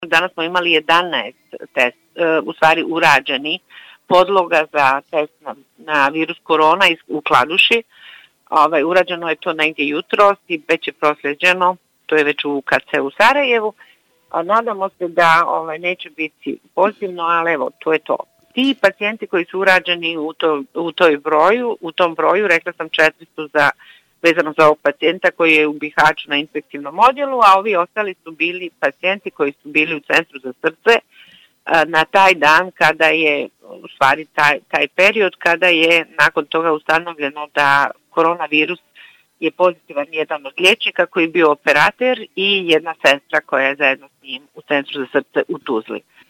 Danas smo imali 11 urađeni podloga za test na virus korona u Kladuši. Urađeno je to negdje jutros i već je proslijeđeno, to je već u KC u Sarajevu. Nadamo se da neće biti pozitivno, ali evo, to je to. Ti pacijenti koji su urađeni u tom broju, rekla sam 400 vezano za ovog pacijenta koji je u Bihaću na infektivnom odjelu, a ovi ostali su bili pacijenti koji su bili u Centru za srce na taj dan kada je, u stvari taj period kada je nakon toga ustanovljeno da koronavirus je pozitivan jedan od liječnika koji je bio operater i jedna sestra koja je zajedno s njim u Centru za srce u Tuzli.